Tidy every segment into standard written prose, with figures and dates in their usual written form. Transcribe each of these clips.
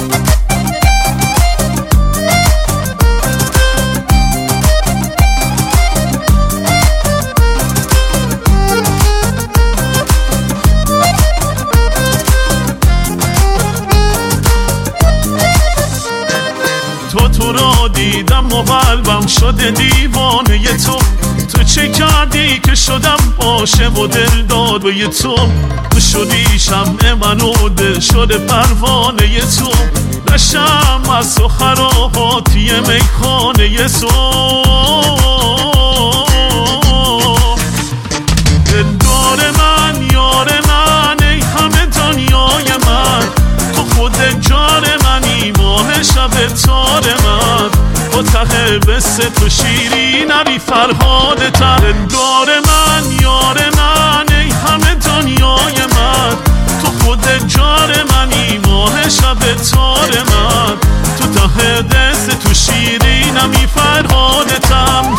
تو را دیدم و قلبم شده دیوانه تو چه کردی که شدم عاشق و دل داد به تو شدی شمع من و دل شده پروانه تو نشم از تو خراباتی میخانه تو دلدار من یار من ای همه دنیای من تو خود جار منی ماه شب تار من با ته بست تو شیرین علی فرهاد تر دلدار من یار من ای همه دنیای من تو خود جار منی ماه شب تار من تو ته دست تو شیرین علی فرهاد تر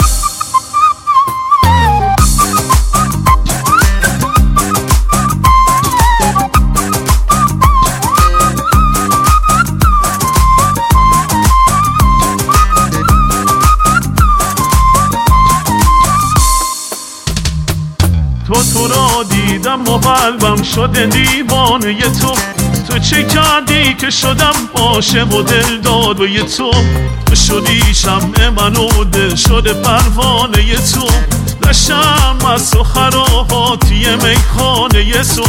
تو را دیدم و قلبم شده دیوانه تو چه کردی که شدم عاشق و دل داد به تو شدی شمع من و دل شده پروانه تو نشم از تو خراباتی میخانه تو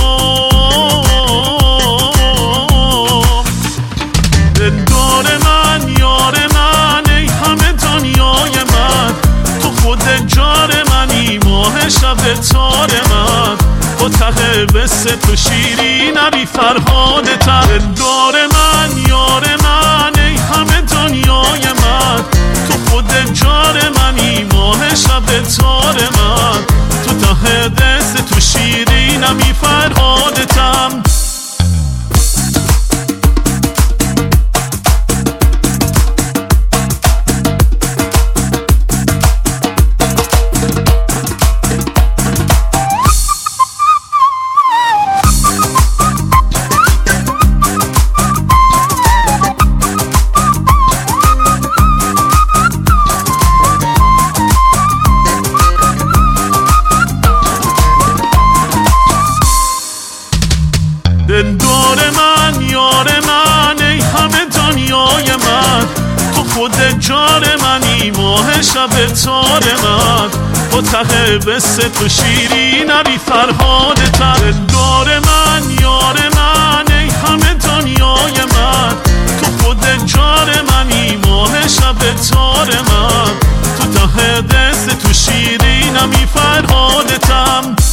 دلدار من یار من ای همه دنیای من تو خود جار منی ماه شب تار من با ته بست تو شیرین علی فرهاد تر دلدار من یار من ای همه دنیای من تو خود جار منی ماه شب تار من تو ته دست تو شیرین علی فرهاد تر دلدار من یار من ای همه دنیای من تو خود جار منی ماه شب تار من با ته بست تو شیرین علی فرهاد تر دلدار من یار من ای همه دنیای من تو خود جار منی ماه شب تار من تو ته دست تو شیرین علی فرهاد تر